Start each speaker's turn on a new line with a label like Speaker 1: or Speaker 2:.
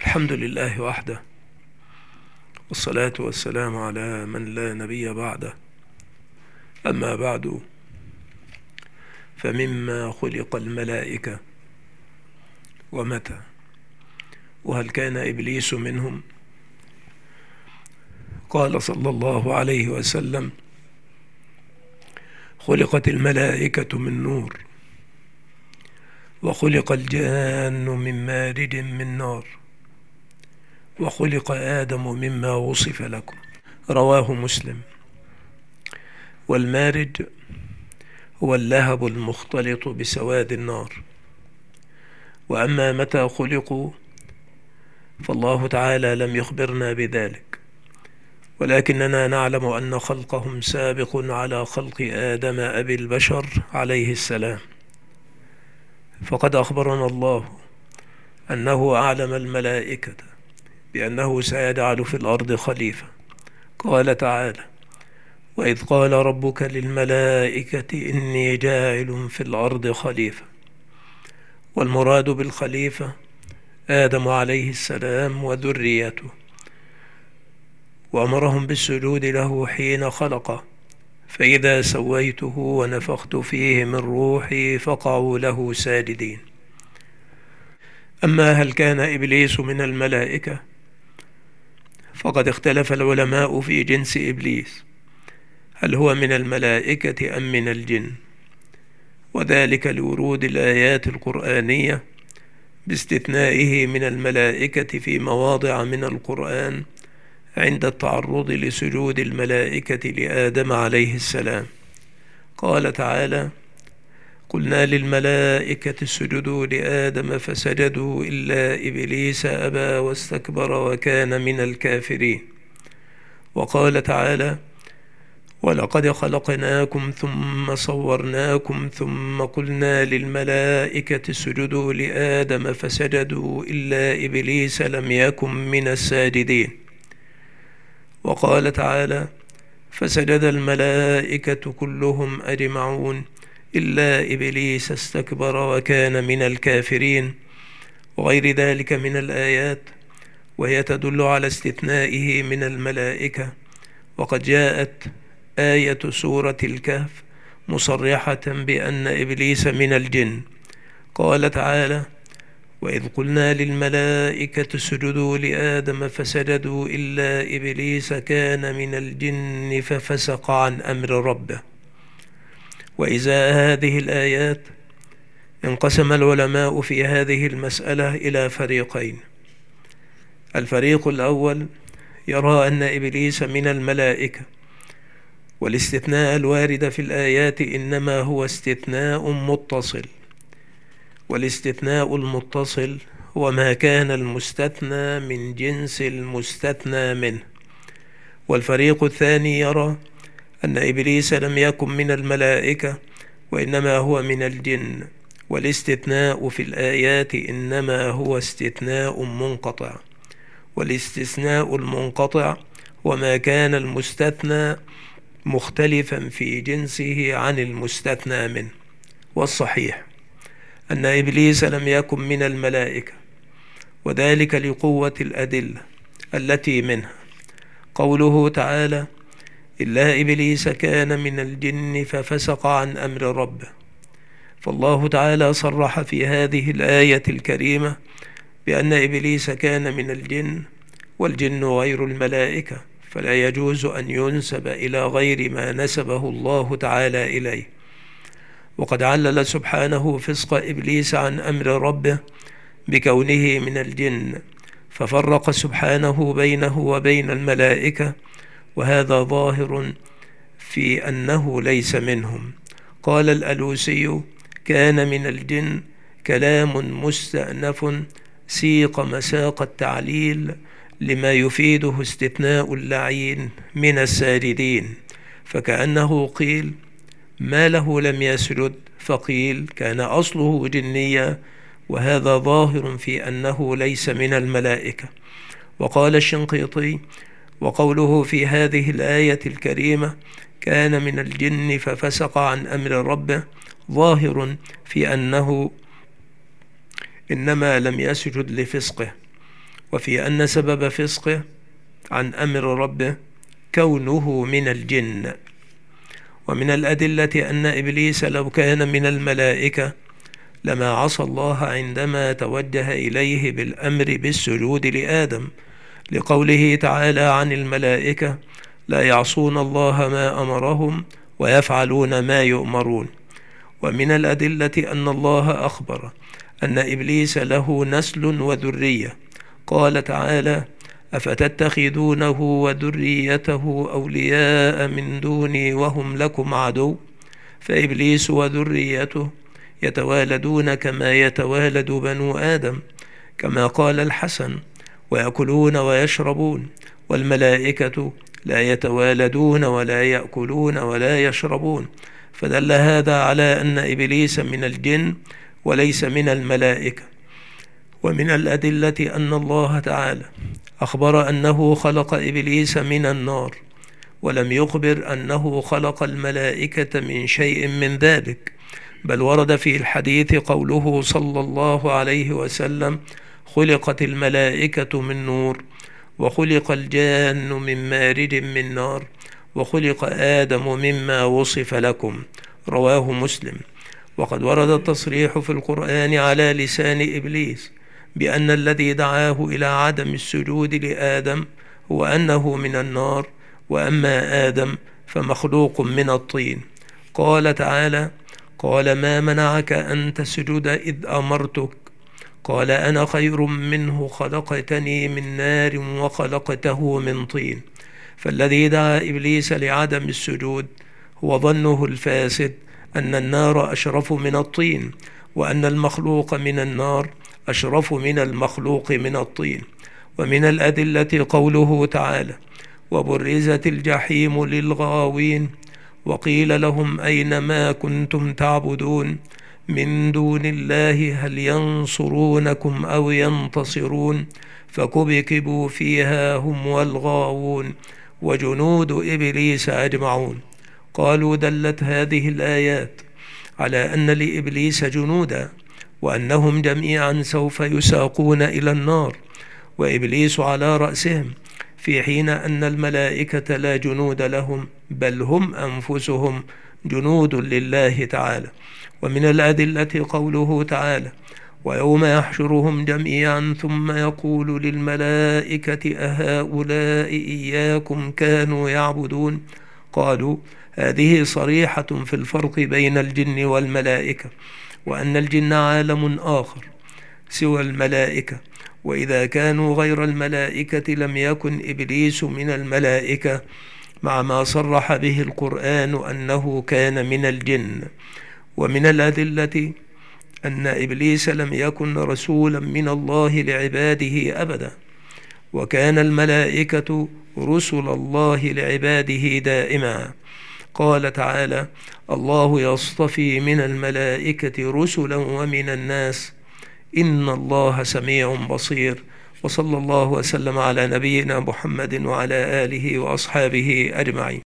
Speaker 1: الحمد لله وحده، والصلاة والسلام على من لا نبي بعده. أما بعد، فمما خلق الملائكة ومتى؟ وهل كان إبليس منهم؟ قال صلى الله عليه وسلم: خلقت الملائكة من نور، وخلق الجان من مارد من نار، وخلق آدم مما وصف لكم. رواه مسلم. والمارد هو اللهب المختلط بسواد النار. وأما متى خلقوا فالله تعالى لم يخبرنا بذلك، ولكننا نعلم أن خلقهم سابق على خلق آدم أبي البشر عليه السلام. فقد أخبرنا الله أنه أعلم الملائكة بأنه سيجعل في الأرض خليفة. قال تعالى: وإذ قال ربك للملائكة إني جاعل في الأرض خليفة. والمراد بالخليفة آدم عليه السلام وذريته، وأمرهم بالسجود له حين خلقه: فإذا سويته ونفخت فيه من روحي فقعوا له ساجدين. أما هل كان إبليس من الملائكة؟ فقد اختلف العلماء في جنس إبليس، هل هو من الملائكة أم من الجن؟ وذلك لورود الآيات القرآنية باستثنائه من الملائكة في مواضع من القرآن عند التعرض لسجود الملائكة لآدم عليه السلام. قال تعالى: قلنا للملائكة اسجدوا لآدم فسجدوا إلا إبليس أبى واستكبر وكان من الكافرين. وقال تعالى: ولقد خلقناكم ثم صورناكم ثم قلنا للملائكة اسجدوا لآدم فسجدوا إلا إبليس لم يكن من الساجدين. وقال تعالى: فسجد الملائكة كلهم أجمعون إلا إبليس استكبر وكان من الكافرين، وغير ذلك من الآيات، وهي تدل على استثنائه من الملائكة. وقد جاءت آية سورة الكهف مصرحة بأن إبليس من الجن. قال تعالى: وإذ قلنا للملائكة اسجدوا لآدم فسجدوا إلا إبليس كان من الجن ففسق عن أمر ربه. وإزاء هذه الآيات انقسم العلماء في هذه المسألة إلى فريقين. الفريق الأول يرى أن إبليس من الملائكة، والاستثناء الوارد في الآيات إنما هو استثناء متصل، والاستثناء المتصل هو ما كان المستثنى من جنس المستثنى منه. والفريق الثاني يرى أن إبليس لم يكن من الملائكة وإنما هو من الجن، والاستثناء في الآيات إنما هو استثناء منقطع، والاستثناء المنقطع هو ما كان المستثنى مختلفا في جنسه عن المستثنى منه. والصحيح أن إبليس لم يكن من الملائكة، وذلك لقوة الأدلة التي منها قوله تعالى: إلا إبليس كان من الجن ففسق عن أمر ربه. فالله تعالى صرح في هذه الآية الكريمة بأن إبليس كان من الجن، والجن غير الملائكة، فلا يجوز أن ينسب إلى غير ما نسبه الله تعالى إليه. وقد علل سبحانه فسق إبليس عن أمر ربه بكونه من الجن، ففرق سبحانه بينه وبين الملائكة، وهذا ظاهر في أنه ليس منهم. قال الألوسي: كان من الجن كلام مستأنف سيق مساق التعليل لما يفيده استثناء اللعين من الساجدين، فكأنه قيل ما له لم يسجد، فقيل كان أصله جنيا، وهذا ظاهر في أنه ليس من الملائكة. وقال الشنقيطي: وقوله في هذه الآية الكريمة كان من الجن ففسق عن أمر ربه ظاهر في أنه إنما لم يسجد لفسقه، وفي أن سبب فسقه عن أمر ربه كونه من الجن. ومن الأدلة أن إبليس لو كان من الملائكة لما عصى الله عندما توجه إليه بالأمر بالسجود لآدم، لقوله تعالى عن الملائكة: لا يعصون الله ما أمرهم ويفعلون ما يؤمرون. ومن الأدلة أن الله أخبر أن إبليس له نسل وذرية، قال تعالى: أفتتخذونه وذريته أولياء من دوني وهم لكم عدو. فإبليس وذريته يتوالدون كما يتوالد بنو آدم، كما قال الحسن: ويأكلون ويشربون، والملائكة لا يتوالدون ولا يأكلون ولا يشربون. فدل هذا على أن إبليس من الجن وليس من الملائكة. ومن الأدلة أن الله تعالى أخبر أنه خلق إبليس من النار، ولم يخبر أنه خلق الملائكة من شيء من ذلك، بل ورد في الحديث قوله صلى الله عليه وسلم: خلقت الملائكة من نور، وخلق الجان من مارج من نار، وخلق آدم مما وصف لكم. رواه مسلم. وقد ورد التصريح في القرآن على لسان إبليس بأن الذي دعاه إلى عدم السجود لآدم هو أنه من النار، وأما آدم فمخلوق من الطين. قال تعالى: قال ما منعك أن تسجد إذ أمرتك؟ قال أنا خير منه، خلقتني من نار وخلقته من طين. فالذي دعا إبليس لعدم السجود هو ظنه الفاسد أن النار أشرف من الطين، وأن المخلوق من النار أشرف من المخلوق من الطين. ومن الأدلة قوله تعالى: وبرزت الجحيم للغاوين وقيل لهم أين ما كنتم تعبدون من دون الله هل ينصرونكم أو ينتصرون فكبكبوا فيها هم والغاوون وجنود إبليس أجمعون. قالوا دلت هذه الآيات على أن لإبليس جنودا، وأنهم جميعا سوف يساقون إلى النار، وإبليس على رأسهم، في حين أن الملائكة لا جنود لهم، بل هم أنفسهم جنود لله تعالى. ومن الأدلة قوله تعالى: ويوم يحشرهم جميعا ثم يقول للملائكة أهؤلاء إياكم كانوا يعبدون؟ قالوا هذه صريحة في الفرق بين الجن والملائكة، وأن الجن عالم آخر سوى الملائكة، وإذا كانوا غير الملائكة لم يكن إبليس من الملائكة، مع ما صرح به القرآن أنه كان من الجن. ومن الأدلة أن إبليس لم يكن رسولا من الله لعباده أبدا، وكان الملائكة رسل الله لعباده دائما. قال تعالى: الله يصطفي من الملائكة رسلا ومن الناس إن الله سميع بصير. وصلى الله وسلم على نبينا محمد وعلى آله وأصحابه أجمعين.